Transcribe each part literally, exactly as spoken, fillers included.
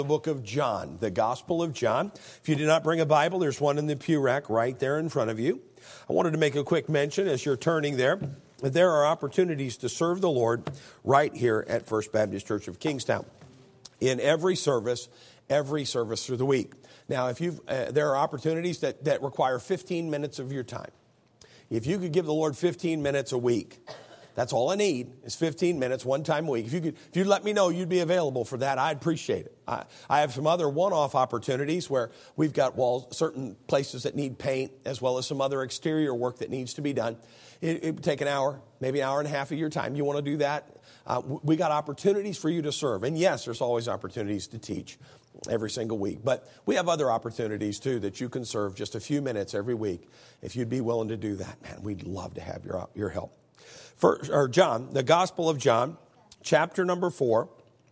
The book of John, the Gospel of John. If you did not bring a Bible, there's one in the pew rack right there in front of you. I wanted to make a quick mention as you're turning there that there are opportunities to serve the Lord right here at First Baptist Church of Kingstown. In every service, every service through the week. Now, if you've, uh, there are opportunities that, that require fifteen minutes of your time. If you could give the Lord fifteen minutes a week, that's all I need is fifteen minutes, one time a week. If you could, if you'd let me know you'd be available for that, I'd appreciate it. I, I have some other one-off opportunities where we've got walls, certain places that need paint, as well as some other exterior work that needs to be done. It, it would take an hour, maybe an hour and a half of your time. You want to do that? Uh, we got opportunities for you to serve. And yes, there's always opportunities to teach every single week. But we have other opportunities, too, that you can serve just a few minutes every week. If you'd be willing to do that, man, we'd love to have your, your help. First, or John, the Gospel of John, chapter number four.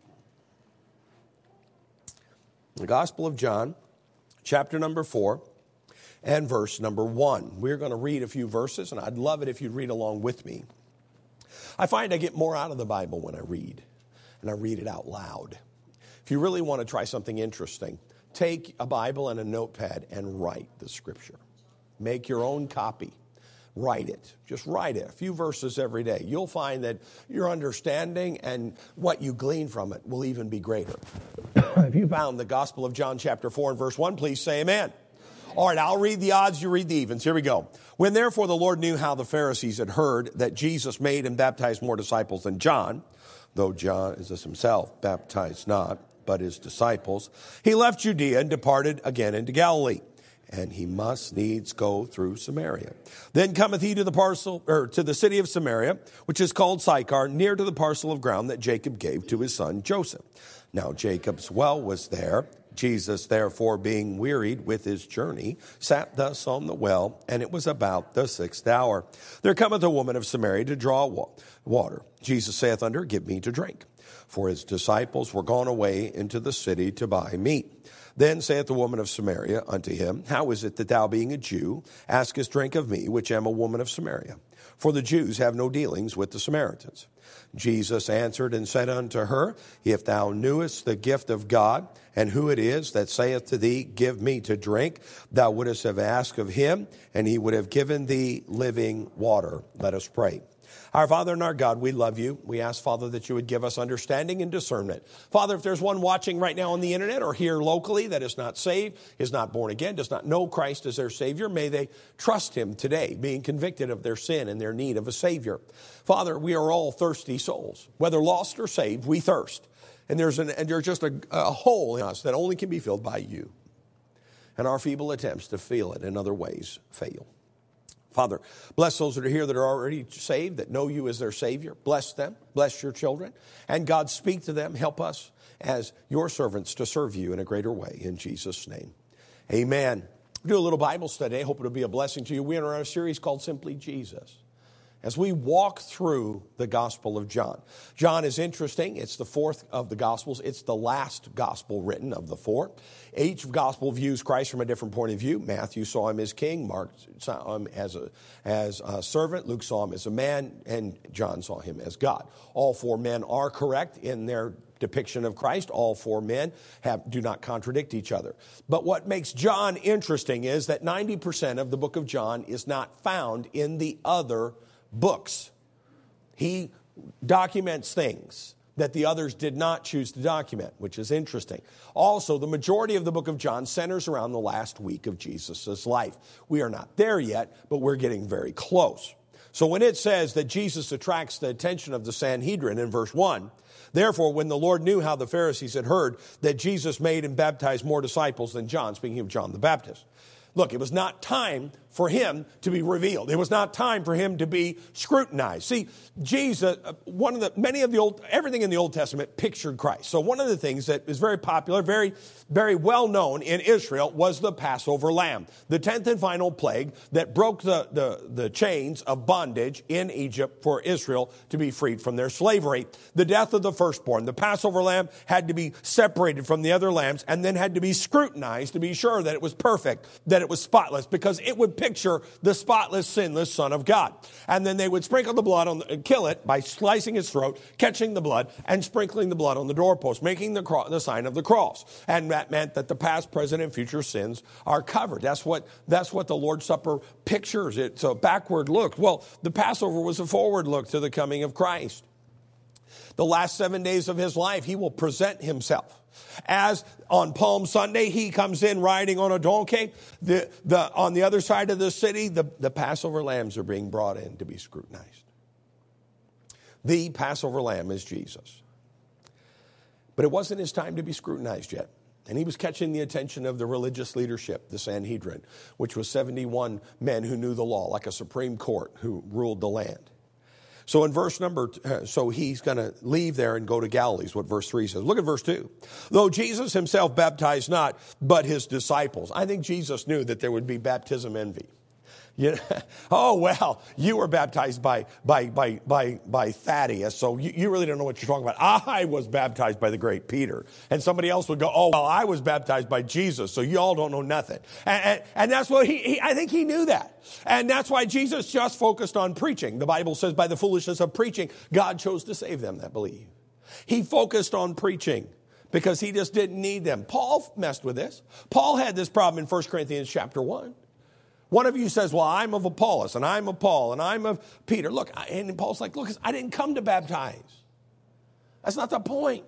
The Gospel of John, chapter number four, and verse number one. We're going to read a few verses, and I'd love it if you'd read along with me. I find I get more out of the Bible when I read, and I read it out loud. If you really want to try something interesting, take a Bible and a notepad and write the Scripture. Make your own copy. Write it. Just write it. A few verses every day. You'll find that your understanding and what you glean from it will even be greater. If you found the Gospel of John chapter four and verse one, please say amen. All right, I'll read the odds, you read the evens. Here we go. When therefore the Lord knew how the Pharisees had heard that Jesus made and baptized more disciples than John, though John is himself baptized not, but his disciples, he left Judea and departed again into Galilee. And he must needs go through Samaria. Then cometh he to the parcel, or to the city of Samaria, which is called Sychar, near to the parcel of ground that Jacob gave to his son Joseph. Now Jacob's well was there. Jesus, therefore, being wearied with his journey, sat thus on the well, and it was about the sixth hour. There cometh a woman of Samaria to draw water. Jesus saith unto her, Give me to drink. For his disciples were gone away into the city to buy meat. Then saith the woman of Samaria unto him, How is it that thou, being a Jew, askest drink of me, which am a woman of Samaria? For the Jews have no dealings with the Samaritans. Jesus answered and said unto her, If thou knewest the gift of God, and who it is that saith to thee, Give me to drink, thou wouldest have asked of him, and he would have given thee living water. Let us pray. Our Father and our God, we love you. We ask, Father, that you would give us understanding and discernment. Father, if there's one watching right now on the internet or here locally that is not saved, is not born again, does not know Christ as their Savior, may they trust him today, being convicted of their sin and their need of a Savior. Father, we are all thirsty souls. Whether lost or saved, we thirst. And there's, an, and there's just a, a hole in us that only can be filled by you. And our feeble attempts to fill it in other ways fail. Father, bless those that are here that are already saved, that know you as their Savior. Bless them. Bless your children. And God, speak to them. Help us as your servants to serve you in a greater way. In Jesus' name, amen. We'll do a little Bible study. I hope it'll be a blessing to you. We are in a series called Simply Jesus, as we walk through the Gospel of John. John is interesting. It's the fourth of the Gospels. It's the last Gospel written of the four. Each Gospel views Christ from a different point of view. Matthew saw him as king. Mark saw him as a, as a servant. Luke saw him as a man. And John saw him as God. All four men are correct in their depiction of Christ. All four men have, do not contradict each other. But what makes John interesting is that ninety percent of the book of John is not found in the other books. He documents things that the others did not choose to document, which is interesting. Also, the majority of the book of John centers around the last week of Jesus' life. We are not there yet, but we're getting very close. So when it says that Jesus attracts the attention of the Sanhedrin in verse one, therefore, when the Lord knew how the Pharisees had heard that Jesus made and baptized more disciples than John, speaking of John the Baptist. Look, it was not time for him to be revealed. It was not time for him to be scrutinized. See, Jesus, one of the, many of the old, everything in the Old Testament pictured Christ. So one of the things that is very popular, very, very well known in Israel was the Passover lamb. The tenth and final plague that broke the, the, the chains of bondage in Egypt for Israel to be freed from their slavery. The death of the firstborn. The Passover lamb had to be separated from the other lambs and then had to be scrutinized to be sure that it was perfect, that that it was spotless, because it would picture the spotless, sinless Son of God. And then they would sprinkle the blood on the, kill it by slicing its throat, catching the blood, and sprinkling the blood on the doorpost, making the, cro- the sign of the cross. And that meant that the past, present, and future sins are covered. That's what, that's what the Lord's Supper pictures. It's a backward look. Well, the Passover was a forward look to the coming of Christ. The last seven days of his life, he will present himself. As on Palm Sunday, he comes in riding on a donkey. The, the, on the other side of the city, the, the Passover lambs are being brought in to be scrutinized. The Passover lamb is Jesus. But it wasn't his time to be scrutinized yet. And he was catching the attention of the religious leadership, the Sanhedrin, which was seventy-one men who knew the law, like a Supreme Court who ruled the land. So in verse number, uh, so he's going to leave there and go to Galilee, is what verse three says. Look at verse two. Though Jesus himself baptized not, but his disciples. I think Jesus knew that there would be baptism envy. You know, oh, well, you were baptized by by by by by Thaddeus, so you, you really don't know what you're talking about. I was baptized by the great Peter. And somebody else would go, oh, well, I was baptized by Jesus, so you all don't know nothing. And, and, and that's what he, he, I think he knew that. And that's why Jesus just focused on preaching. The Bible says by the foolishness of preaching, God chose to save them that believe. He focused on preaching because he just didn't need them. Paul messed with this. Paul had this problem in First Corinthians chapter one. One of you says, well, I'm of Apollos, and I'm of Paul, and I'm of Peter. Look, and Paul's like, look, I didn't come to baptize. That's not the point.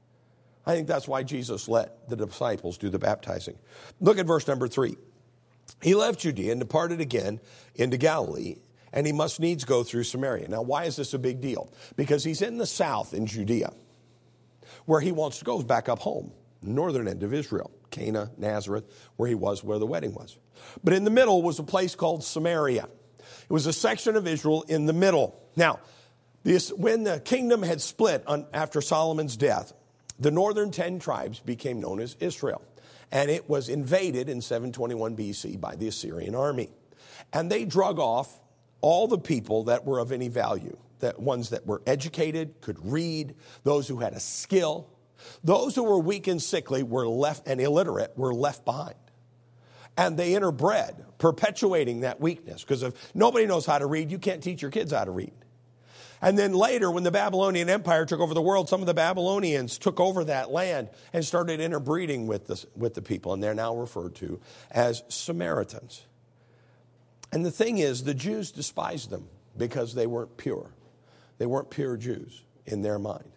I think that's why Jesus let the disciples do the baptizing. Look at verse number three. He left Judea and departed again into Galilee, and he must needs go through Samaria. Now, why is this a big deal? Because he's in the south in Judea, where he wants to go back up home, northern end of Israel, Cana, Nazareth, where he was, where the wedding was. But in the middle was a place called Samaria. It was a section of Israel in the middle. Now, this, when the kingdom had split on, after Solomon's death, the northern ten tribes became known as Israel. And it was invaded in seven twenty-one B C by the Assyrian army. And they drug off all the people that were of any value, that ones that were educated, could read, those who had a skill. Those who were weak and sickly were left, and illiterate were left behind. And they interbred, perpetuating that weakness. Because if nobody knows how to read, you can't teach your kids how to read. And then later, when the Babylonian Empire took over the world, some of the Babylonians took over that land and started interbreeding with the, with the people. And they're now referred to as Samaritans. And the thing is, the Jews despised them because they weren't pure. They weren't pure Jews in their mind.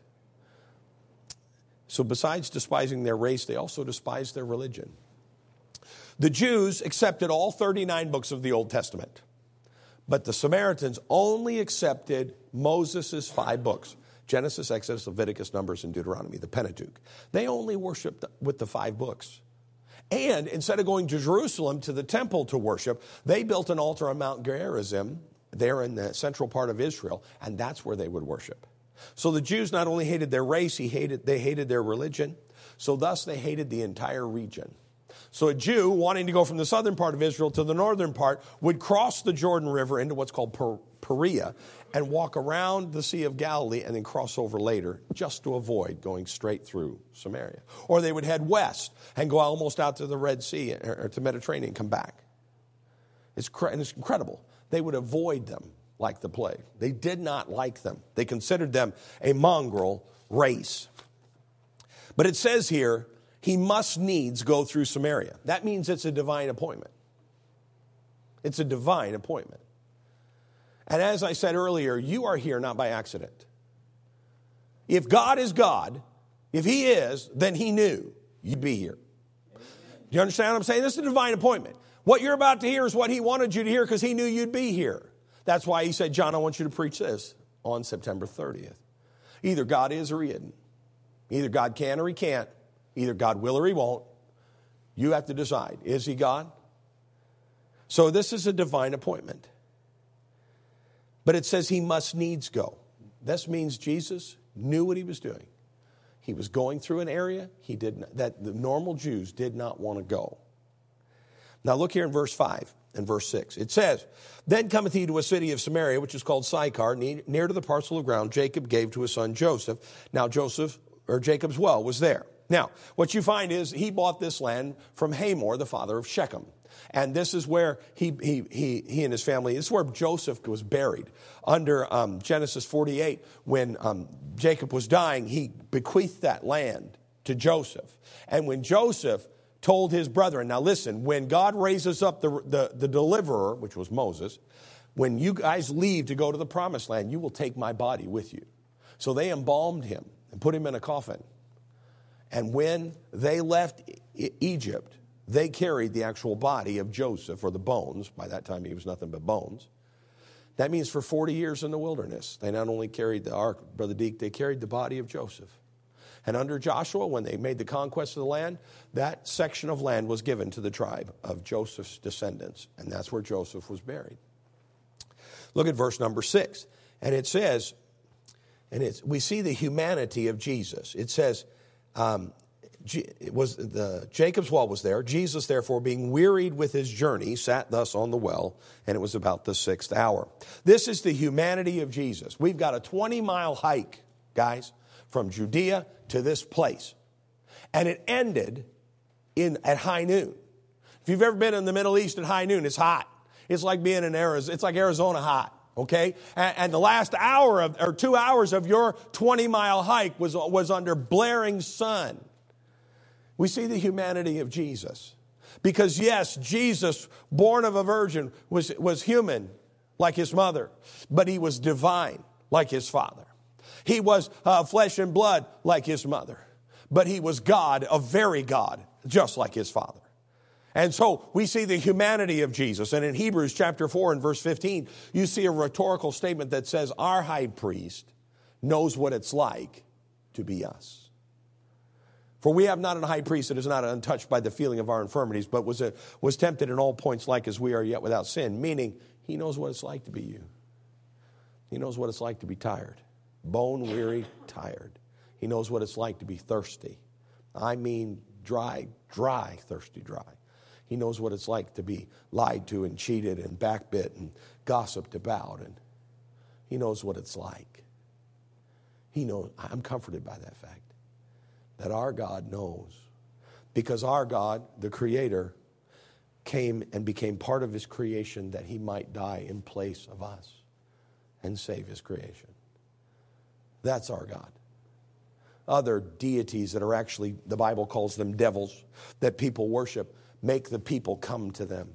So besides despising their race, they also despised their religion. The Jews accepted all thirty-nine books of the Old Testament, but the Samaritans only accepted Moses' five books, Genesis, Exodus, Leviticus, Numbers, and Deuteronomy, the Pentateuch. They only worshiped with the five books. And instead of going to Jerusalem to the temple to worship, they built an altar on Mount Gerizim, there in the central part of Israel, and that's where they would worship. So the Jews not only hated their race, he hated, they hated their religion. So thus they hated the entire region. So a Jew wanting to go from the southern part of Israel to the northern part would cross the Jordan River into what's called per- Perea and walk around the Sea of Galilee and then cross over later just to avoid going straight through Samaria. Or they would head west and go almost out to the Red Sea or to Mediterranean and come back. It's, cr- and it's incredible. They would avoid them like the plague. They did not like them. They considered them a mongrel race. But it says here, he must needs go through Samaria. That means it's a divine appointment. It's a divine appointment. And as I said earlier, you are here not by accident. If God is God, if he is, then he knew you'd be here. Do you understand what I'm saying? This is a divine appointment. What you're about to hear is what he wanted you to hear because he knew you'd be here. That's why he said, John, I want you to preach this on September thirtieth. Either God is or he isn't. Either God can or he can't. Either God will or he won't. You have to decide. Is he God? So this is a divine appointment. But it says he must needs go. This means Jesus knew what he was doing. He was going through an area he did not, that the normal Jews did not want to go. Now look here in verse five and verse six. It says, then cometh he to a city of Samaria, which is called Sychar, near to the parcel of ground Jacob gave to his son Joseph. Now Joseph, or Jacob's well, was there. Now, what you find is he bought this land from Hamor, the father of Shechem. And this is where he he he, he and his family, this is where Joseph was buried. Under um, Genesis forty-eight, when um, Jacob was dying, he bequeathed that land to Joseph. And when Joseph told his brethren, now listen, when God raises up the, the, the deliverer, which was Moses, when you guys leave to go to the promised land, you will take my body with you. So they embalmed him and put him in a coffin. And when they left e- Egypt, they carried the actual body of Joseph, or the bones. By that time, he was nothing but bones. That means for forty years in the wilderness, they not only carried the ark, Brother Deke, they carried the body of Joseph. And under Joshua, when they made the conquest of the land, that section of land was given to the tribe of Joseph's descendants. And that's where Joseph was buried. Look at verse number six. And it says, and it's, we see the humanity of Jesus. It says, um, it was the Jacob's well was there. Jesus, therefore, being wearied with his journey, sat thus on the well, and it was about the sixth hour. This is the humanity of Jesus. We've got a twenty-mile hike, guys, from Judea to this place. And it ended in at high noon. If you've ever been in the Middle East at high noon, it's hot. It's like being in Arizona. It's like Arizona hot. Okay? And, and the last hour of, or two hours of your twenty-mile hike was, was under blaring sun. We see the humanity of Jesus. Because yes, Jesus, born of a virgin, was, was human like his mother, but he was divine like his father. He was uh, flesh and blood like his mother, but he was God, a very God, just like his father. And so we see the humanity of Jesus. And in Hebrews chapter four and verse fifteen, you see a rhetorical statement that says, our high priest knows what it's like to be us. For we have not a high priest that is not untouched by the feeling of our infirmities, but was, a, was tempted in all points like as we are, yet without sin. Meaning, he knows what it's like to be you. He knows what it's like to be tired. Bone weary, tired. He knows what it's like to be thirsty. I mean dry, dry, thirsty, dry. He knows what it's like to be lied to and cheated and backbit and gossiped about. And he knows what it's like. He knows. I'm comforted by that fact. That our God knows. Because our God, the Creator, came and became part of his creation that he might die in place of us and save his creation. That's our God. Other deities that are actually, the Bible calls them devils, that people worship, make the people come to them.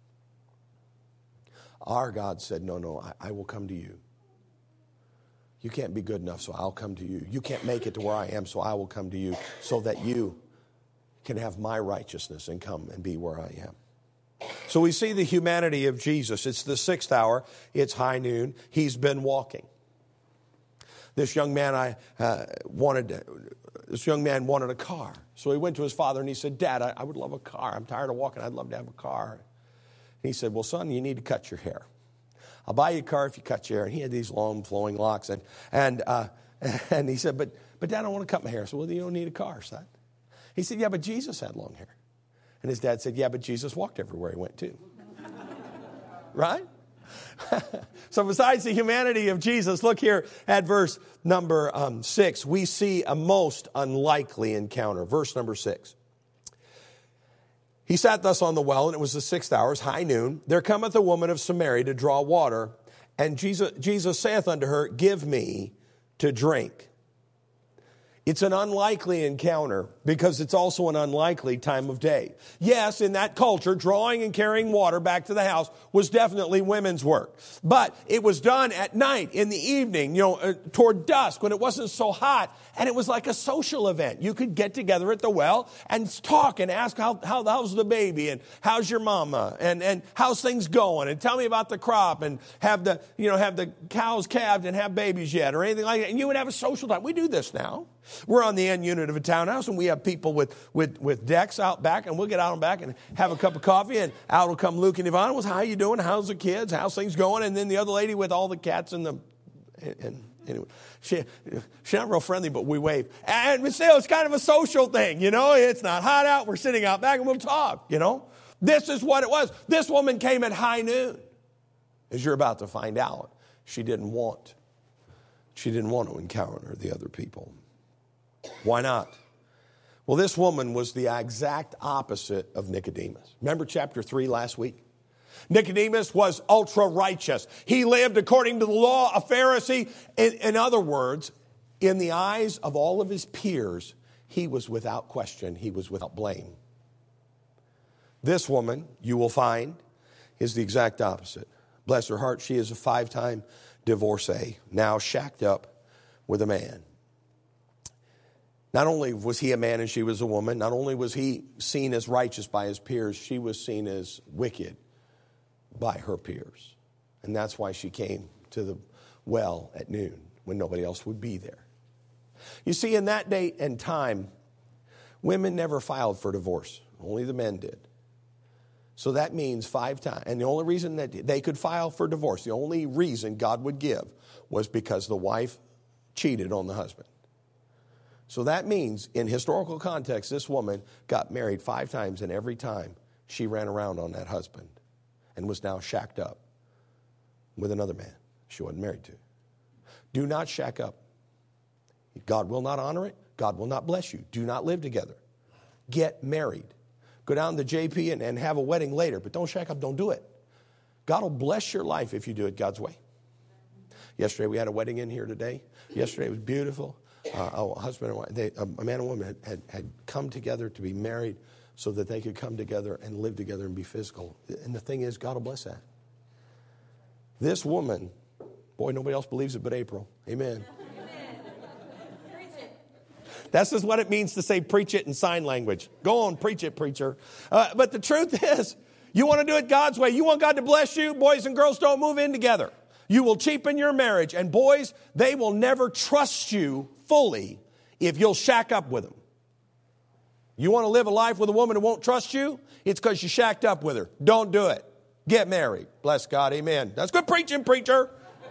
Our God said, no, no, I, I will come to you. You can't be good enough, so I'll come to you. You can't make it to where I am, so I will come to you, so that you can have my righteousness and come and be where I am. So we see the humanity of Jesus. It's the sixth hour. It's high noon. He's been walking. This young man I uh, wanted, this young man wanted a car. So he went to his father and he said, Dad, I, I would love a car. I'm tired of walking. I'd love to have a car. And he said, well, son, you need to cut your hair. I'll buy you a car if you cut your hair. And he had these long flowing locks. And and uh, and he said, but, but Dad, I don't want to cut my hair. So, well, you don't need a car, son. He said, yeah, but Jesus had long hair. And his dad said, yeah, but Jesus walked everywhere he went too. Right? So besides the humanity of Jesus, look here at verse number um, six. We see a most unlikely encounter. Verse number six. He sat thus on the well, and it was the sixth hour, high noon. There cometh a woman of Samaria to draw water. And Jesus, Jesus saith unto her, give me to drink. It's an unlikely encounter because it's also an unlikely time of day. Yes, in that culture, drawing and carrying water back to the house was definitely women's work. But it was done at night, in the evening, you know, uh, toward dusk when it wasn't so hot. And it was like a social event. You could get together at the well and talk and ask how, how how's the baby and how's your mama and, and how's things going and tell me about the crop and have the, you know, have the cows calved and have babies yet or anything like that. And you would have a social time. We do this now. We're on the end unit of a townhouse, and we have people with, with, with decks out back, and we'll get out and back and have a cup of coffee, and out will come Luke and Yvonne. Well, how you doing? How's the kids? How's things going? And then the other lady with all the cats and the... And, and anyway, she, she's not real friendly, but we wave. And still, it's kind of a social thing, you know? It's not hot out. We're sitting out back, and we'll talk, you know? This is what it was. This woman came at high noon. As you're about to find out, she didn't want, she didn't want to encounter the other people. Why not? Well, this woman was the exact opposite of Nicodemus. Remember chapter three last week? Nicodemus was ultra righteous. He lived according to the law, a Pharisee. In, in other words, in the eyes of all of his peers, he was without question. He was without blame. This woman, you will find, is the exact opposite. Bless her heart, she is a five-time divorcee, now shacked up with a man. Not only was he a man and she was a woman, not only was he seen as righteous by his peers, she was seen as wicked by her peers. And that's why she came to the well at noon when nobody else would be there. You see, in that day and time, women never filed for divorce. Only the men did. So that means five times. And the only reason that they could file for divorce, the only reason God would give was because the wife cheated on the husband. So that means, in historical context, this woman got married five times, and every time she ran around on that husband and was now shacked up with another man she wasn't married to. Do not shack up. God will not honor it. God will not bless you. Do not live together. Get married. Go down to J P and, and have a wedding later, but don't shack up. Don't do it. God will bless your life if you do it God's way. Yesterday we had a wedding in here today. Yesterday it was beautiful. Uh, a husband and wife, they, a man and woman had, had, had come together to be married so that they could come together and live together and be physical. And the thing is, God will bless that. This woman, boy, nobody else believes it but April. Amen. That's just what it means to say preach it in sign language. Go on, preach it, preacher. Uh, but the truth is, you want to do it God's way. You want God to bless you. Boys and girls don't move in together. You will cheapen your marriage. And boys, they will never trust you fully if you'll shack up with them. You want to live a life with a woman who won't trust you? It's because you shacked up with her. Don't do it. Get married. Bless God. Amen. That's good preaching, preacher.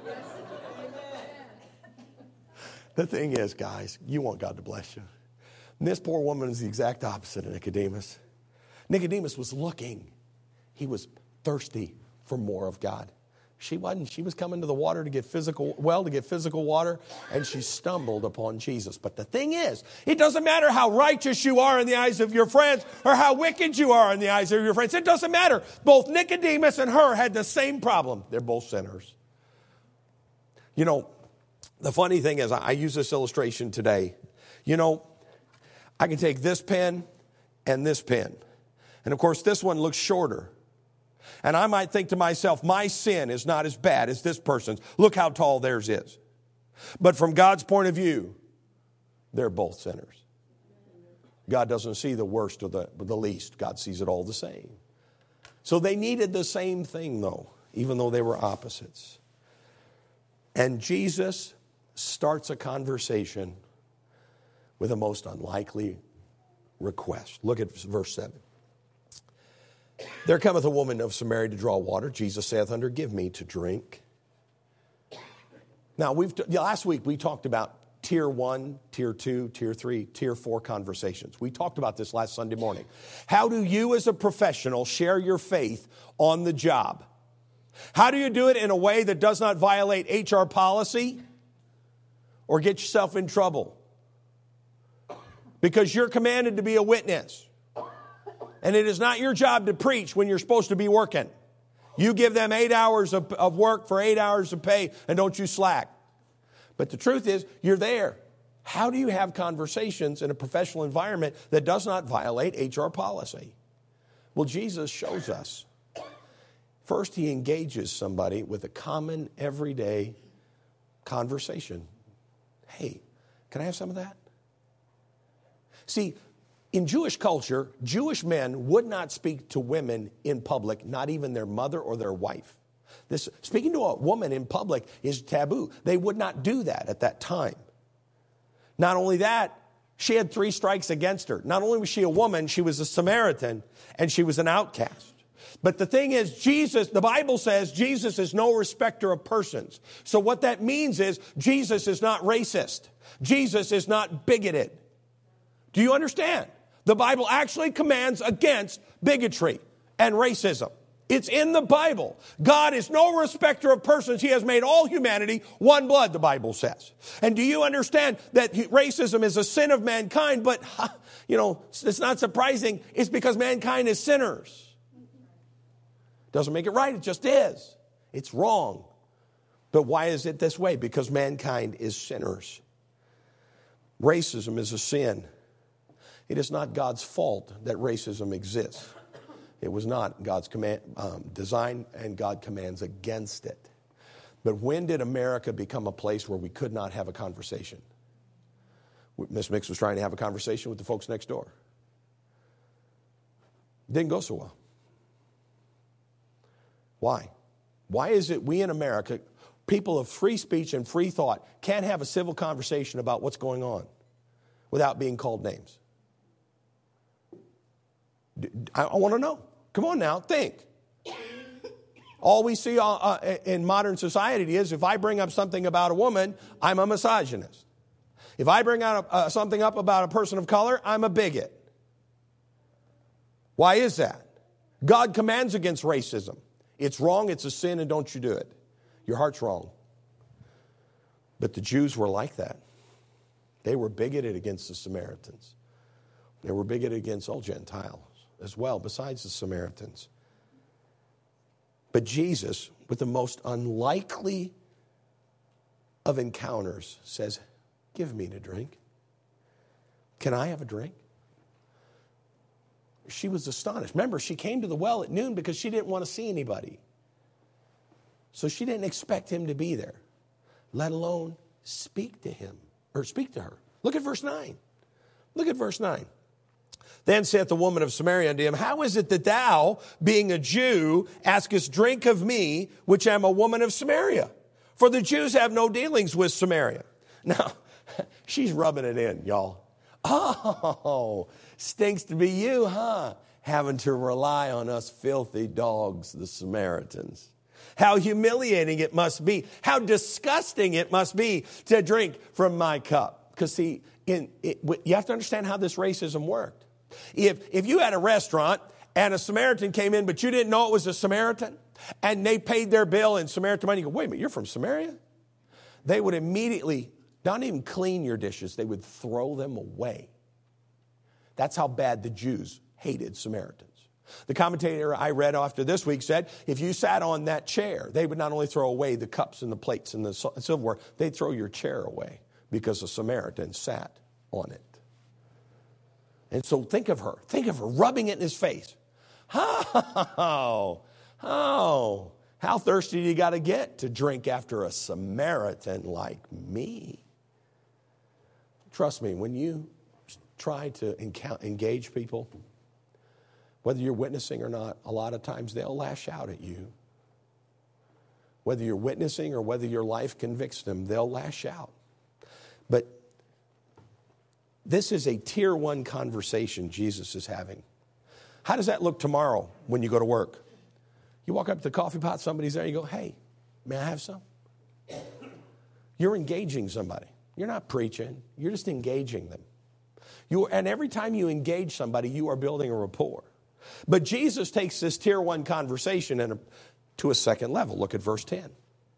The thing is, guys, you want God to bless you. And this poor woman is the exact opposite of Nicodemus. Nicodemus was looking. He was thirsty for more of God. She wasn't. She was coming to the water to get physical, well, to get physical water, and she stumbled upon Jesus. But the thing is, it doesn't matter how righteous you are in the eyes of your friends or how wicked you are in the eyes of your friends. It doesn't matter. Both Nicodemus and her had the same problem. They're both sinners. You know, the funny thing is, I use this illustration today. You know, I can take this pen and this pen. And of course, this one looks shorter. And I might think to myself, my sin is not as bad as this person's. Look how tall theirs is. But from God's point of view, they're both sinners. God doesn't see the worst or the, the least. God sees it all the same. So they needed the same thing, though, even though they were opposites. And Jesus starts a conversation with a most unlikely request. Look at verse seven. There cometh a woman of Samaria to draw water. Jesus saith unto her, give me to drink. Now, we've last week we talked about tier one, tier two, tier three, tier four conversations. We talked about this last Sunday morning. How do you as a professional share your faith on the job? How do you do it in a way that does not violate H R policy or get yourself in trouble? Because you're commanded to be a witness. And it is not your job to preach when you're supposed to be working. You give them eight hours of, of work for eight hours of pay, and don't you slack. But the truth is, you're there. How do you have conversations in a professional environment that does not violate H R policy? Well, Jesus shows us. First, he engages somebody with a common, everyday conversation. Hey, can I have some of that? See, in Jewish culture, Jewish men would not speak to women in public, not even their mother or their wife. This, speaking to a woman in public is taboo. They would not do that at that time. Not only that, she had three strikes against her. Not only was she a woman, she was a Samaritan, and she was an outcast. But the thing is, Jesus, the Bible says Jesus is no respecter of persons. So what that means is Jesus is not racist. Jesus is not bigoted. Do you understand? The Bible actually commands against bigotry and racism. It's in the Bible. God is no respecter of persons. He has made all humanity one blood, the Bible says. And do you understand that racism is a sin of mankind? But, you know, it's not surprising. It's because mankind is sinners. Doesn't make it right. It just is. It's wrong. But why is it this way? Because mankind is sinners. Racism is a sin. It is not God's fault that racism exists. It was not God's command, um, design, and God commands against it. But when did America become a place where we could not have a conversation? Miss Mix was trying to have a conversation with the folks next door. Didn't go so well. Why? Why is it we in America, people of free speech and free thought, can't have a civil conversation about what's going on without being called names? I, I want to know. Come on now, think. All we see uh, uh, in modern society is if I bring up something about a woman, I'm a misogynist. If I bring out a, uh, something up about a person of color, I'm a bigot. Why is that? God commands against racism. It's wrong, it's a sin, and don't you do it. Your heart's wrong. But the Jews were like that. They were bigoted against the Samaritans. They were bigoted against all Gentiles as well, besides the Samaritans. But Jesus, with the most unlikely of encounters, says, give me to drink. Can I have a drink? She was astonished. Remember, she came to the well at noon because she didn't want to see anybody. So she didn't expect him to be there, let alone speak to him or speak to her. Look at verse nine. Look at verse nine. Then saith the woman of Samaria unto him, how is it that thou, being a Jew, askest drink of me, which am a woman of Samaria? For the Jews have no dealings with Samaria. Now, she's rubbing it in, y'all. Oh, stinks to be you, huh? Having to rely on us filthy dogs, the Samaritans. How humiliating it must be. How disgusting it must be to drink from my cup. Because see, in, it, you have to understand how this racism worked. If, if you had a restaurant and a Samaritan came in, but you didn't know it was a Samaritan, and they paid their bill in Samaritan money, you go, wait a minute, you're from Samaria? They would immediately not even clean your dishes. They would throw them away. That's how bad the Jews hated Samaritans. The commentator I read after this week said, if you sat on that chair, they would not only throw away the cups and the plates and the silverware, they'd throw your chair away because a Samaritan sat on it. And so think of her. Think of her rubbing it in his face. Oh, oh, how thirsty do you got to get to drink after a Samaritan like me? Trust me, when you try to engage people, whether you're witnessing or not, a lot of times they'll lash out at you. Whether you're witnessing or whether your life convicts them, they'll lash out. But this is a tier one conversation Jesus is having. How does that look tomorrow when you go to work? You walk up to the coffee pot, somebody's there, you go, hey, may I have some? You're engaging somebody. You're not preaching. You're just engaging them. You, and every time you engage somebody, you are building a rapport. But Jesus takes this tier one conversation and a, to a second level. Look at verse ten.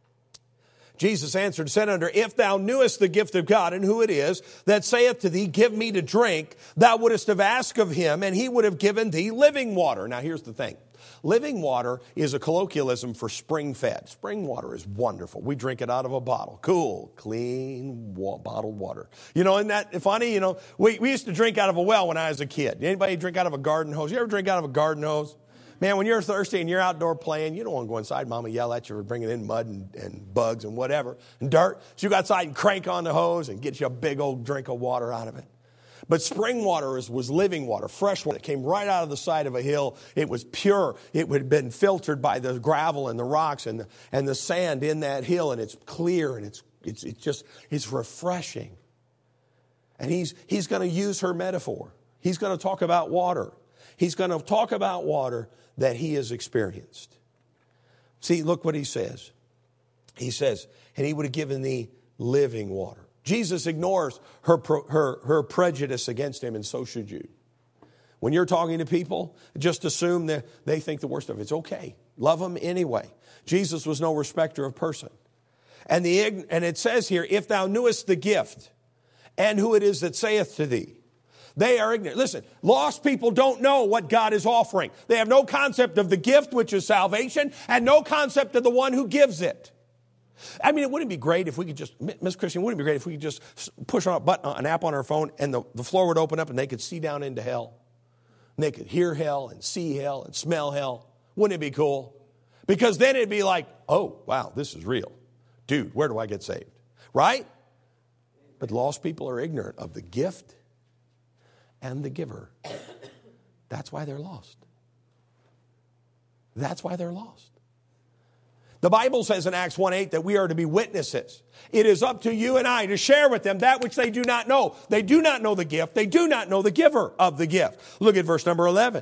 Jesus answered and said unto her, if thou knewest the gift of God and who it is that saith to thee, give me to drink, thou wouldest have asked of him, and he would have given thee living water. Now here's the thing. Living water is a colloquialism for spring-fed. Spring water is wonderful. We drink it out of a bottle. Cool, clean, wa- bottled water. You know, isn't that funny? You know, we, we used to drink out of a well when I was a kid. Anybody drink out of a garden hose? You ever drink out of a garden hose? Man, when you're thirsty and you're outdoor playing, you don't want to go inside. Mama yell at you for bringing in mud and, and bugs and whatever and dirt. So you go outside and crank on the hose and get you a big old drink of water out of it. But spring water is, was living water, fresh water. It came right out of the side of a hill. It was pure. It had been filtered by the gravel and the rocks and the, and the sand in that hill, and it's clear and it's it's, it's just it's refreshing. And he's he's going to use her metaphor. He's going to talk about water. He's going to talk about water that he has experienced. See, look what he says. He says, and he would have given thee living water. Jesus ignores her, her, her prejudice against him, and so should you. When you're talking to people, just assume that they think the worst of it. It's okay. Love them anyway. Jesus was no respecter of person. And the and it says here, if thou knewest the gift and who it is that saith to thee, they are ignorant. Listen, lost people don't know what God is offering. They have no concept of the gift, which is salvation, and no concept of the one who gives it. I mean, it wouldn't be great if we could just, Miss Christian, wouldn't it be great if we could just push on a button, an app on our phone, and the, the floor would open up and they could see down into hell. And they could hear hell and see hell and smell hell. Wouldn't it be cool? Because then it'd be like, oh, wow, this is real. Dude, where do I get saved? Right? But lost people are ignorant of the gift and the giver. That's why they're lost. That's why they're lost. The Bible says in Acts one eight that we are to be witnesses. It is up to you and I to share with them that which they do not know. They do not know the gift. They do not know the giver of the gift. Look at verse number eleven.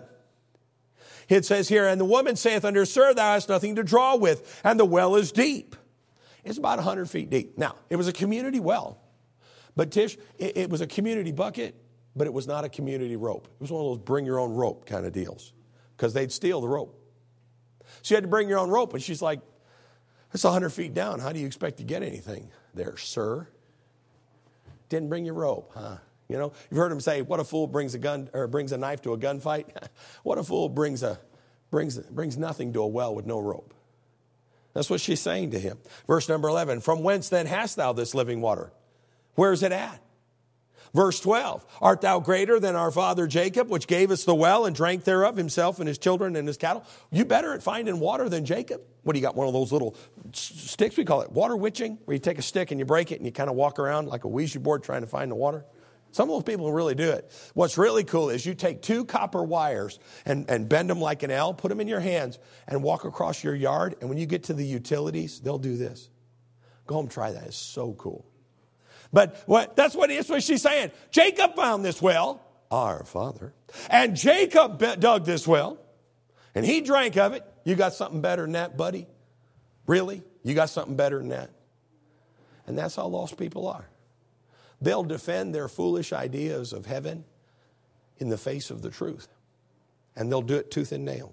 It says here, and the woman saith unto her, Sir, thou hast nothing to draw with, and the well is deep. It's about one hundred feet deep. Now, it was a community well. But Tish, it, it was a community bucket, but it was not a community rope. It was one of those bring your own rope kind of deals. Because they'd steal the rope. So you had to bring your own rope. And she's like, it's one hundred feet down. How do you expect to get anything there, sir? Didn't bring your rope, huh? You know, you've heard him say, what a fool brings a gun or brings a knife to a gunfight. What a fool brings a brings brings nothing to a well with no rope. That's what she's saying to him. Verse number eleven, from whence then hast thou this living water? Where is it at? Verse twelve, art thou greater than our father Jacob, which gave us the well and drank thereof, himself and his children and his cattle? You better at finding water than Jacob? What, do you got one of those little sticks? We call it water witching, where you take a stick and you break it and you kind of walk around like a Ouija board trying to find the water. Some of those people really do it. What's really cool is you take two copper wires and, and bend them like an L, put them in your hands, and walk across your yard. And when you get to the utilities, they'll do this. Go home and try that. It's so cool. But what, that's what, that's what she's saying. Jacob found this well, our father, and Jacob dug this well, and he drank of it. You got something better than that, buddy? Really? You got something better than that? And that's how lost people are. They'll defend their foolish ideas of heaven in the face of the truth. And they'll do it tooth and nail.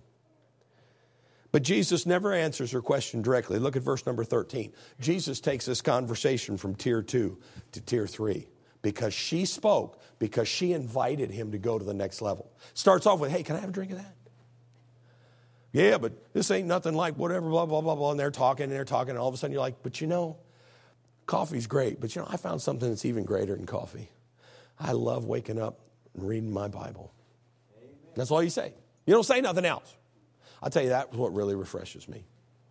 But Jesus never answers her question directly. Look at verse number thirteen. Jesus takes this conversation from tier two to tier three because she spoke, because she invited him to go to the next level. Starts off with, hey, can I have a drink of that? Yeah, but this ain't nothing like whatever, blah, blah, blah, blah. And they're talking and they're talking. And all of a sudden you're like, but you know, coffee's great. But you know, I found something that's even greater than coffee. I love waking up and reading my Bible. Amen. That's all you say. You don't say nothing else. I'll tell you, that's what really refreshes me.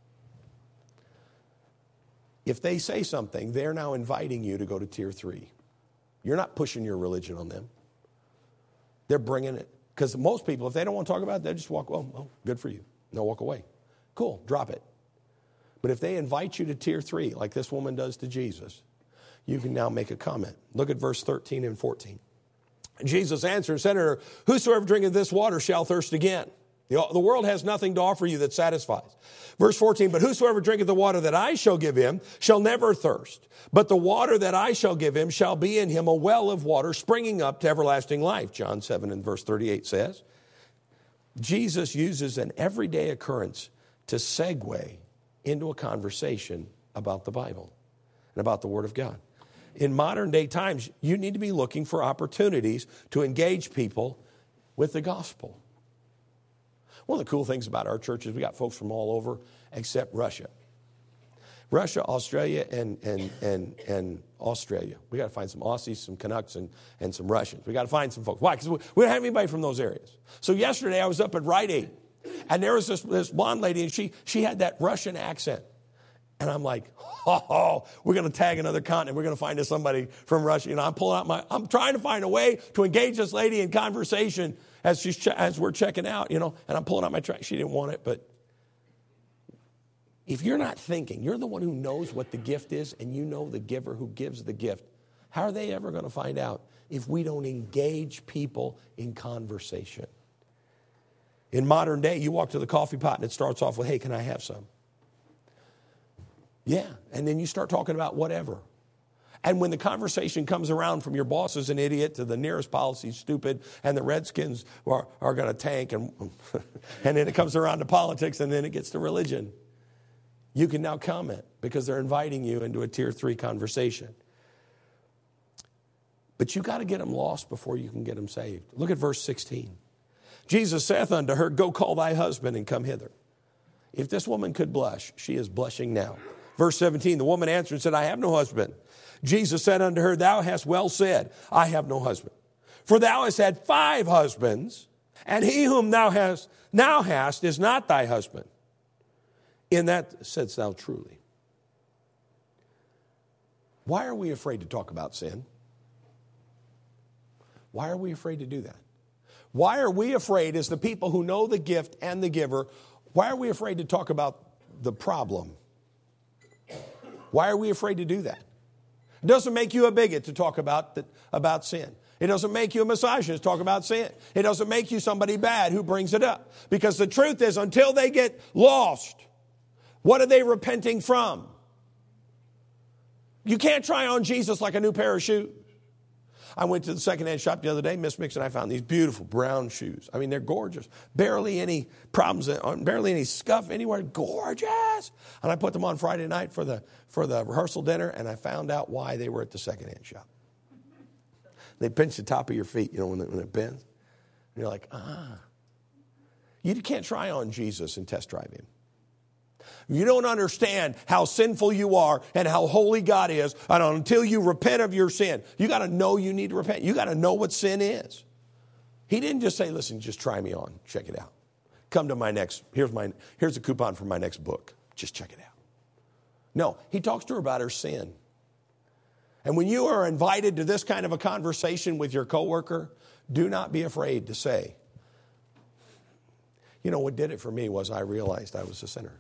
If they say something, they're now inviting you to go to tier three. You're not pushing your religion on them. They're bringing it. Because most people, if they don't want to talk about it, they just walk, oh, oh, good for you. And they'll walk away. Cool, drop it. But if they invite you to tier three, like this woman does to Jesus, you can now make a comment. Look at verse thirteen and fourteen. Jesus answered and said to her, whosoever drinketh this water shall thirst again. The world has nothing to offer you that satisfies. Verse fourteen, but whosoever drinketh the water that I shall give him shall never thirst. But the water that I shall give him shall be in him a well of water springing up to everlasting life. John seven and verse thirty-eight says. Jesus uses an everyday occurrence to segue into a conversation about the Bible and about the Word of God. In modern day times, you need to be looking for opportunities to engage people with the gospel. One of the cool things about our church is we got folks from all over except Russia. Russia, Australia, and and and and Australia. We got to find some Aussies, some Canucks, and, and some Russians. We got to find some folks. Why? Because we, we don't have anybody from those areas. So yesterday I was up at Rite Aid, and there was this, this blonde lady, and she she had that Russian accent. And I'm like, oh, we're going to tag another continent. We're going to find us somebody from Russia. You know, I'm pulling out my, I'm trying to find a way to engage this lady in conversation as she's che- as we're checking out, you know, and I'm pulling out my track. She didn't want it, but if you're not thinking, you're the one who knows what the gift is, and you know the giver who gives the gift. How are they ever going to find out if we don't engage people in conversation? In modern day, you walk to the coffee pot and it starts off with, hey, can I have some? Yeah, and then you start talking about whatever. And when the conversation comes around from your boss is an idiot to the nearest policy stupid and the Redskins are, are going to tank and, and then it comes around to politics and then it gets to religion, you can now comment because they're inviting you into a tier three conversation. But you got to get them lost before you can get them saved. Look at verse sixteen. Jesus saith unto her, go call thy husband and come hither. If this woman could blush, she is blushing now. Verse seventeen, the woman answered and said, I have no husband. Jesus said unto her, thou hast well said, I have no husband. For thou hast had five husbands, and he whom thou hast now hast is not thy husband. In that saidst thou truly. Why are we afraid to talk about sin? Why are we afraid to do that? Why are we afraid, as the people who know the gift and the giver, why are we afraid to talk about the problem? Why are we afraid to do that? It doesn't make you a bigot to talk about, the, about sin. It doesn't make you a misogynist to talk about sin. It doesn't make you somebody bad who brings it up. Because the truth is, until they get lost, what are they repenting from? You can't try on Jesus like a new pair of shoes. I went to the secondhand shop the other day, Miss Mix, and I found these beautiful brown shoes. I mean, they're gorgeous. Barely any problems, barely any scuff anywhere. Gorgeous. And I put them on Friday night for the for the rehearsal dinner, and I found out why they were at the secondhand shop. They pinch the top of your feet, you know, when it, when it bends. And you're like, ah. You can't try on Jesus and test drive him. You don't understand how sinful you are and how holy God is, and until you repent of your sin. You got to know you need to repent. You got to know what sin is. He didn't just say, listen, just try me on. Check it out. Come to my next, here's my, here's a coupon for my next book. Just check it out. No, he talks to her about her sin. And when you are invited to this kind of a conversation with your coworker, do not be afraid to say, you know, what did it for me was I realized I was a sinner.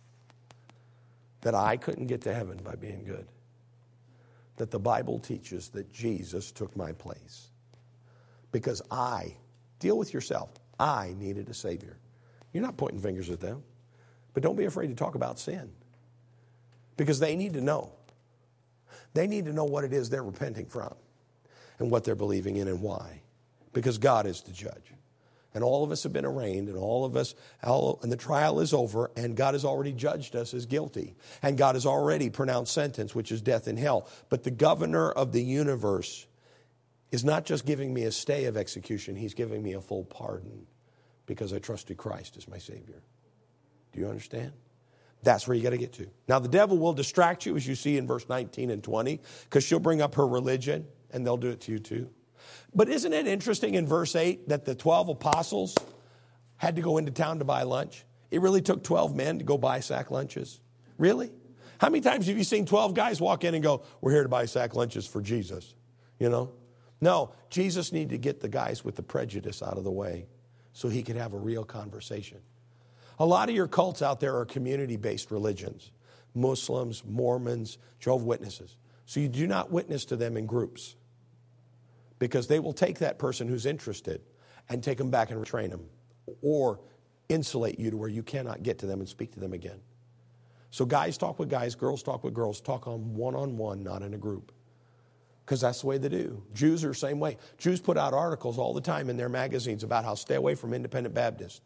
That I couldn't get to heaven by being good. That the Bible teaches that Jesus took my place. Because I, deal with yourself, I needed a Savior. You're not pointing fingers at them. But don't be afraid to talk about sin. Because they need to know. They need to know what it is they're repenting from. And what they're believing in and why. Because God is the judge. And all of us have been arraigned, and all of us, all, and the trial is over, and God has already judged us as guilty. And God has already pronounced sentence, which is death in hell. But the governor of the universe is not just giving me a stay of execution, he's giving me a full pardon because I trusted Christ as my Savior. Do you understand? That's where you got to get to. Now, the devil will distract you, as you see in verse nineteen and twenty, because she'll bring up her religion, and they'll do it to you too. But isn't it interesting in verse eight that the twelve apostles had to go into town to buy lunch? It really took twelve men to go buy sack lunches. Really? How many times have you seen twelve guys walk in and go, we're here to buy sack lunches for Jesus? You know? No, Jesus needed to get the guys with the prejudice out of the way so he could have a real conversation. A lot of your cults out there are community-based religions. Muslims, Mormons, Jehovah's Witnesses. So you do not witness to them in groups. Because they will take that person who's interested and take them back and retrain them. Or insulate you to where you cannot get to them and speak to them again. So guys talk with guys, girls talk with girls. Talk on one-on-one, not in a group. Because that's the way they do. Jews are the same way. Jews put out articles all the time in their magazines about how stay away from independent Baptists.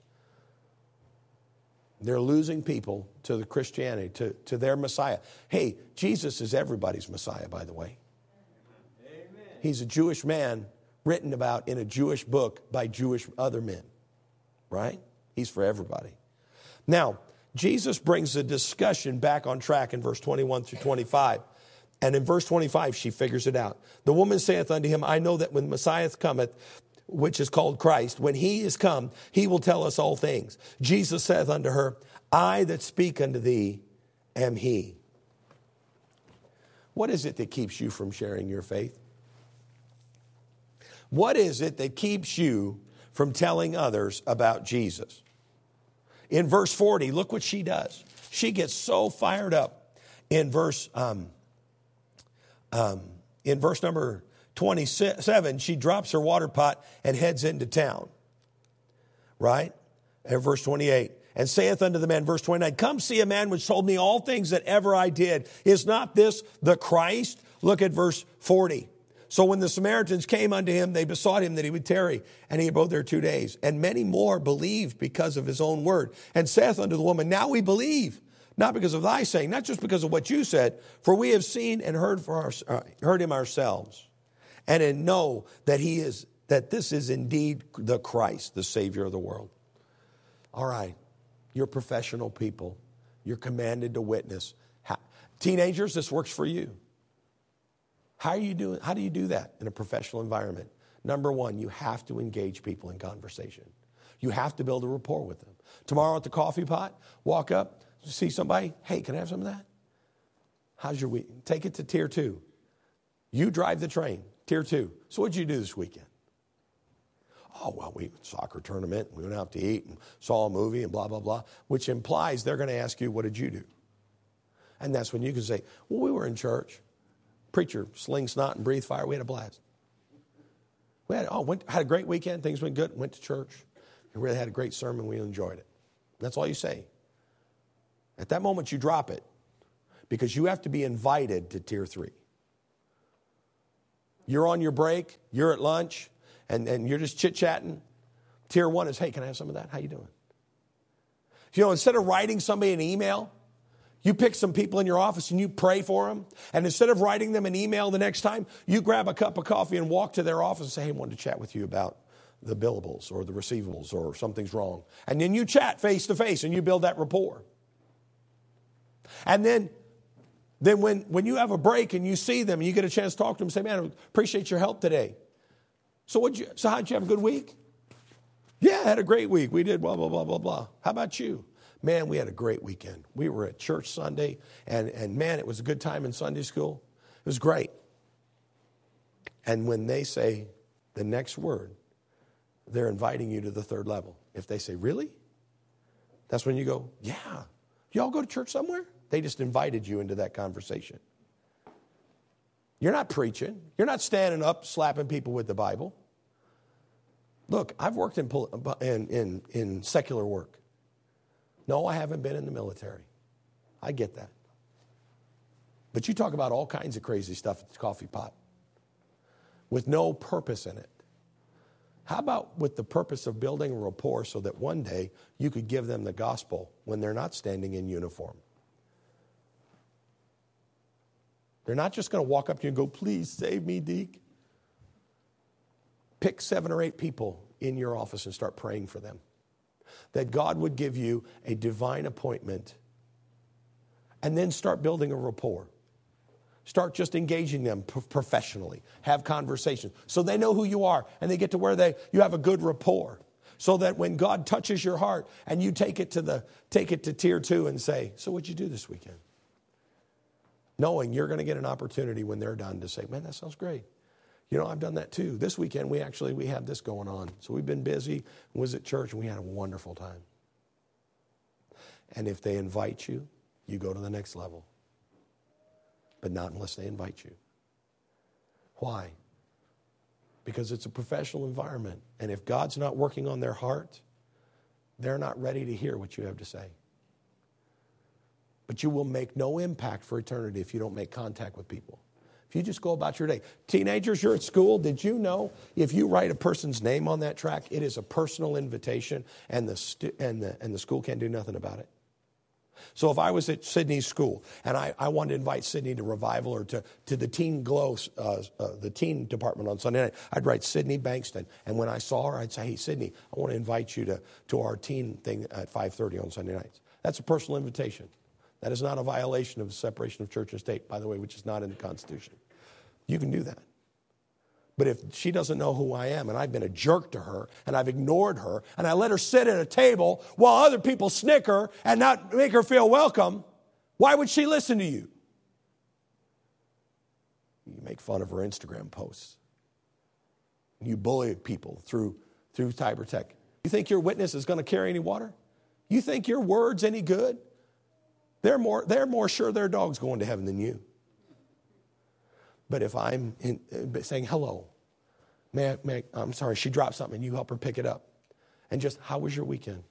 They're losing people to the Christianity, to, to their Messiah. Hey, Jesus is everybody's Messiah, by the way. He's a Jewish man written about in a Jewish book by Jewish other men, right? He's for everybody. Now, Jesus brings the discussion back on track in verse twenty-one through twenty-five. And in verse twenty-five, she figures it out. The woman saith unto him, I know that when Messiah cometh, which is called Christ, when he is come, he will tell us all things. Jesus saith unto her, I that speak unto thee am he. What is it that keeps you from sharing your faith? What is it that keeps you from telling others about Jesus? In verse forty, look what she does. She gets so fired up. In verse um, um, in verse number twenty-seven, she drops her water pot and heads into town. Right? And verse twenty-eight. And saith unto the man, verse twenty-nine, come see a man which told me all things that ever I did. Is not this the Christ? Look at verse forty. So when the Samaritans came unto him, they besought him that he would tarry, and he abode there two days. And many more believed because of his own word, and saith unto the woman, now we believe, not because of thy saying, not just because of what you said, for we have seen and heard for our, uh, heard him ourselves, and and know that he is that this is indeed the Christ, the Savior of the world. All right, you're professional people. You're commanded to witness. How, teenagers, this works for you. How are you doing? How do you do that in a professional environment? Number one, you have to engage people in conversation. You have to build a rapport with them. Tomorrow at the coffee pot, walk up, see somebody. Hey, can I have some of that? How's your week? Take it to tier two. You drive the train, tier two. So what'd you do this weekend? Oh, well, we soccer tournament. We went out to eat and saw a movie and blah, blah, blah, which implies they're going to ask you, what did you do? And that's when you can say, well, we were in church. Preacher, sling snot and breathe fire. We had a blast. We had, oh, went, had a great weekend. Things went good. Went to church. We really had a great sermon. We enjoyed it. That's all you say. At that moment, you drop it because you have to be invited to tier three. You're on your break. You're at lunch. And, and you're just chit-chatting. Tier one is, hey, can I have some of that? How you doing? You know, instead of writing somebody an email, you pick some people in your office and you pray for them. And instead of writing them an email the next time, you grab a cup of coffee and walk to their office and say, hey, I wanted to chat with you about the billables or the receivables or something's wrong. And then you chat face to face and you build that rapport. And then, then when, when you have a break and you see them and you get a chance to talk to them, say, man, I appreciate your help today. So what? You, so how'd you have a good week? Yeah, I had a great week. We did blah, blah, blah, blah, blah. How about you? Man, we had a great weekend. We were at church Sunday, and, and man, it was a good time in Sunday school. It was great. And when they say the next word, they're inviting you to the third level. If they say, really? That's when you go, yeah. Y'all go to church somewhere? They just invited you into that conversation. You're not preaching. You're not standing up slapping people with the Bible. Look, I've worked in, in, in, in secular work. No, I haven't been in the military. I get that. But you talk about all kinds of crazy stuff at the coffee pot with no purpose in it. How about with the purpose of building a rapport so that one day you could give them the gospel when they're not standing in uniform? They're not just going to walk up to you and go, please save me, Deke. Pick seven or eight people in your office and start praying for them. That God would give you a divine appointment. And then start building a rapport. Start just engaging them professionally. Have conversations. So they know who you are. And they get to where they you have a good rapport. So that when God touches your heart and you take it to the take it to tier two and say, so what'd you do this weekend? Knowing you're going to get an opportunity when they're done to say, man, that sounds great. You know, I've done that too. This weekend, we actually, we have this going on. So we've been busy, was at church, and we had a wonderful time. And if they invite you, you go to the next level. But not unless they invite you. Why? Because it's a professional environment. And if God's not working on their heart, they're not ready to hear what you have to say. But you will make no impact for eternity if you don't make contact with people. If you just go about your day. Teenagers, you're at school. Did you know if you write a person's name on that track, it is a personal invitation and the, stu- and the, and the school can't do nothing about it? So if I was at Sydney's school and I, I wanted to invite Sydney to Revival or to, to the Teen Glow, uh, uh, the teen department on Sunday night, I'd write Sydney Bankston. And when I saw her, I'd say, hey, Sydney, I want to invite you to, to our teen thing at five thirty on Sunday nights. That's a personal invitation. That is not a violation of the separation of church and state, by the way, which is not in the Constitution. You can do that. But if she doesn't know who I am and I've been a jerk to her and I've ignored her and I let her sit at a table while other people snicker and not make her feel welcome, why would she listen to you? You make fun of her Instagram posts. You bully people through, through Tiber Tech. You think your witness is going to carry any water? You think your word's any good? They're more, they're more sure their dog's going to heaven than you. But if I'm in, uh, saying, hello, may I, may I, I'm sorry, she dropped something, and you help her pick it up. And just, how was your weekend?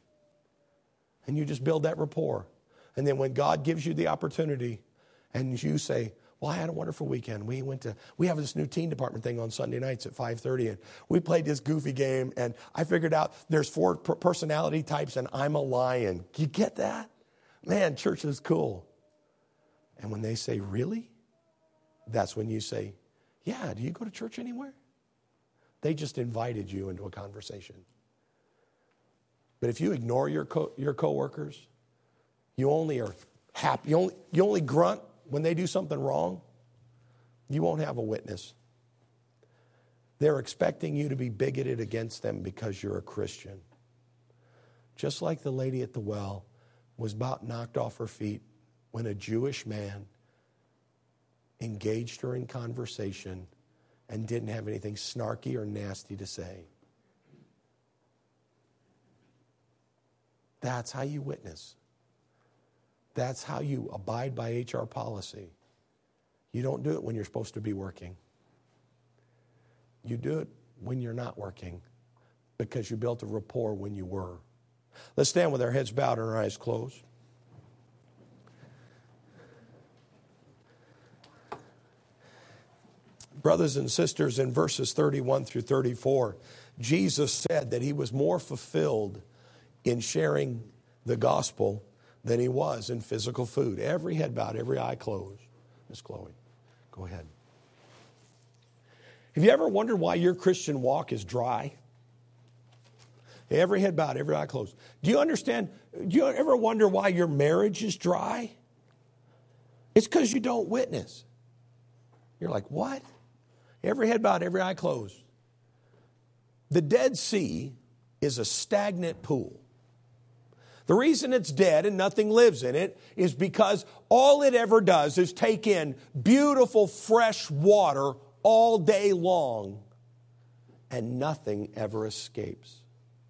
And you just build that rapport. And then when God gives you the opportunity, and you say, Well, I had a wonderful weekend. We went to, we have this new teen department thing on Sunday nights at five thirty, and we played this goofy game, and I figured out there's four personality types, and I'm a lion. You get that? Man, church is cool. And when they say, really? That's when you say, yeah, do you go to church anywhere? They just invited you into a conversation. But if you ignore your co- your coworkers, you only are happy, you only, you only grunt when they do something wrong, you won't have a witness. They're expecting you to be bigoted against them because you're a Christian. Just like the lady at the well was about knocked off her feet when a Jewish man engaged her in conversation and didn't have anything snarky or nasty to say. That's how you witness. That's how you abide by H R policy. You don't do it when you're supposed to be working. You do it when you're not working because you built a rapport when you were. Let's stand with our heads bowed and our eyes closed. Brothers and sisters, in verses thirty-one through thirty-four, Jesus said that he was more fulfilled in sharing the gospel than he was in physical food. Every head bowed, every eye closed. Miss Chloe, go ahead. Have you ever wondered why your Christian walk is dry? Every head bowed, every eye closed. Do you understand? Do you ever wonder why your marriage is dry? It's because you don't witness. You're like, what? Every head bowed, every eye closed. The Dead Sea is a stagnant pool. The reason it's dead and nothing lives in it is because all it ever does is take in beautiful fresh water all day long, and nothing ever escapes.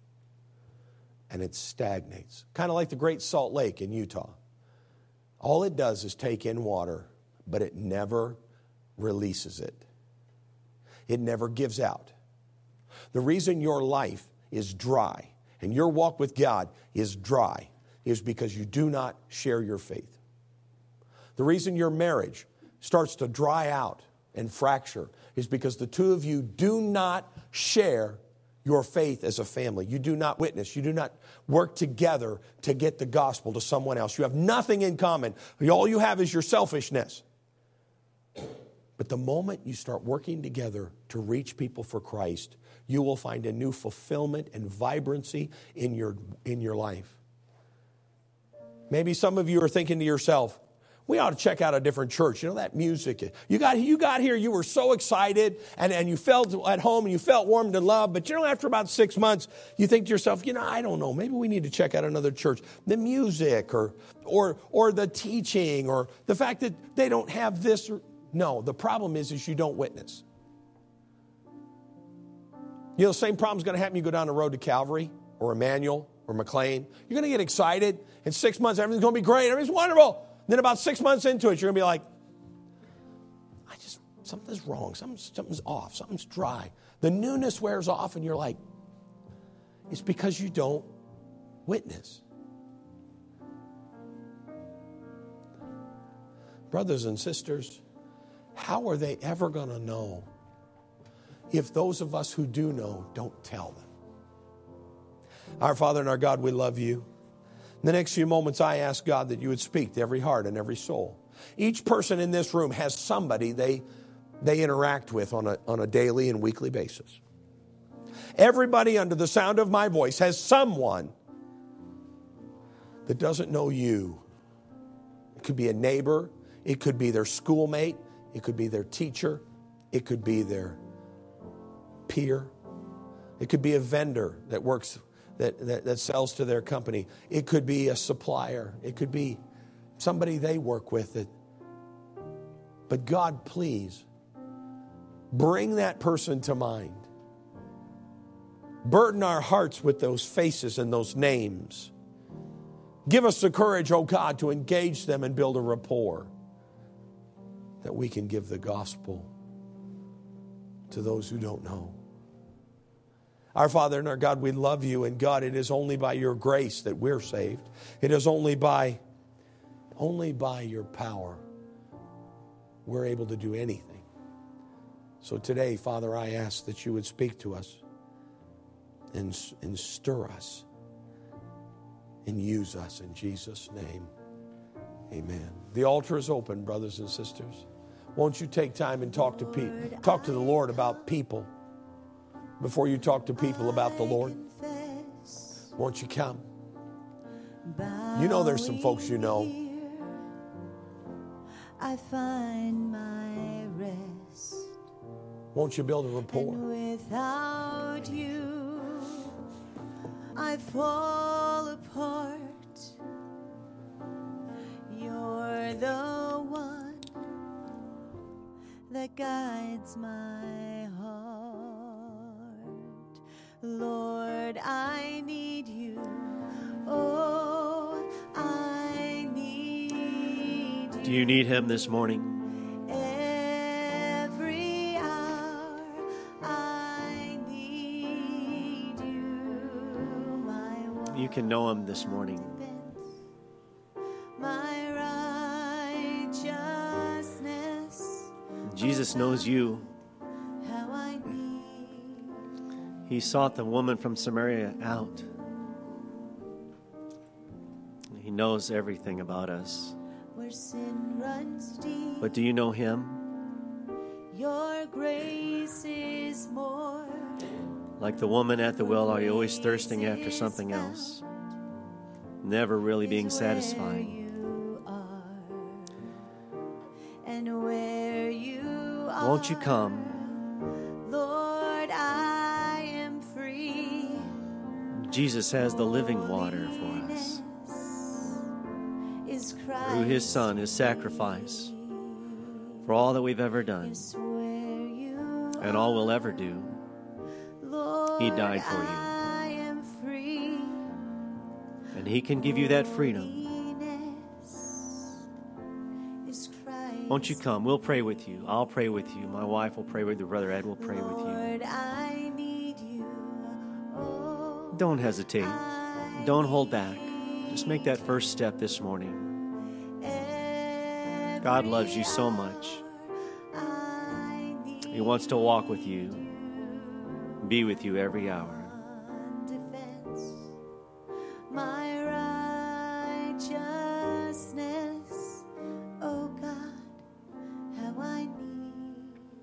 And it stagnates. Kind of like the Great Salt Lake in Utah. All it does is take in water, but it never releases it. It never gives out. The reason your life is dry and your walk with God is dry is because you do not share your faith. The reason your marriage starts to dry out and fracture is because the two of you do not share your faith as a family. You do not witness. You do not work together to get the gospel to someone else. You have nothing in common. All you have is your selfishness. But the moment you start working together to reach people for Christ, you will find a new fulfillment and vibrancy in your, in your life. Maybe some of you are thinking to yourself, we ought to check out a different church. You know, that music. You got, you got here, you were so excited, and, and you felt at home, and you felt warmed and loved. But, you know, after about six months, you think to yourself, you know, I don't know, maybe we need to check out another church. The music or or or the teaching or the fact that they don't have this. Or, no, the problem is, is you don't witness. You know, the same problem is going to happen. You go down the road to Calvary or Emmanuel or McLean. You're going to get excited. In six months, everything's going to be great. Everything's wonderful. Then about six months into it, you're going to be like, I just, something's wrong. Something's, something's off. Something's dry. The newness wears off, and you're like, it's because you don't witness. Brothers and sisters, how are they ever going to know if those of us who do know don't tell them? Our Father and our God, we love you. In the next few moments, I ask God that you would speak to every heart and every soul. Each person in this room has somebody they, they interact with on a, on a daily and weekly basis. Everybody under the sound of my voice has someone that doesn't know you. It could be a neighbor. It could be their schoolmate. It could be their teacher. It could be their peer. It could be a vendor that works That, that, that sells to their company. It could be a supplier. It could be somebody they work with. That, but God, please, bring that person to mind. Burden our hearts with those faces and those names. Give us the courage, oh God, to engage them and build a rapport that we can give the gospel to those who don't know. Our Father and our God, we love you, and God, it is only by your grace that we're saved. It is only by, only by your power we're able to do anything. So today, Father, I ask that you would speak to us and, and stir us and use us in Jesus' name. Amen. The altar is open, brothers and sisters. Won't you take time and talk to people, talk to the Lord about people before you talk to people about the Lord? Won't you come? You know there's some folks you know. I find my rest. Won't you build a rapport? And without you, I fall apart. You're the one that guides my heart. Lord, I need you. Oh, I need you. Do you need him this morning? Every hour I need you. My one You can know him this morning. defense, my righteousness. Jesus knows you. How I need He sought the woman from Samaria out. He knows everything about us. where sin runs deep. But do you know him? Your grace is more. Like the woman at the well, are you always thirsting after something else? Never really being is where satisfied. you are. And where you are, Won't you come? Lord, I am free. Jesus has the living water for us. Is Through his Son, his sacrifice, for all that we've ever done and all we'll ever do. He died for you. I am free. And he can give you that freedom. Is Christ. Won't you come? We'll pray with you. I'll pray with you. My wife will pray with you. Brother Ed will pray with you. Lord, I need you. Oh, Don't hesitate. Don't hold back. Just make that first step this morning. God loves you so much. I need He wants to walk with you, be with you every hour. defense. My righteousness. Oh God, how I need.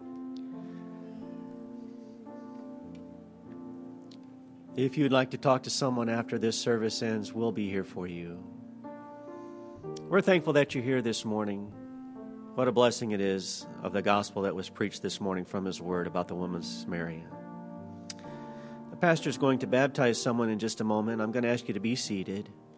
If you'd like to talk to someone after this service ends, we'll be here for you. We're thankful that you're here this morning. What a blessing it is of the gospel that was preached this morning from his word about the woman of Samaria. The pastor's going to baptize someone in just a moment. I'm going to ask you to be seated.